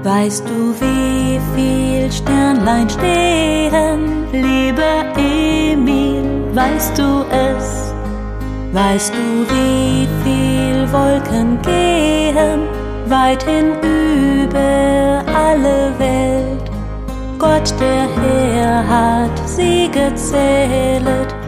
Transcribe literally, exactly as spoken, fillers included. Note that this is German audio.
Weißt du, wie viel Sternlein stehen, lieber Emil, weißt du es? Weißt du, wie viel Wolken gehen, weithin über alle Welt? Gott, der Herr, hat sie gezählet,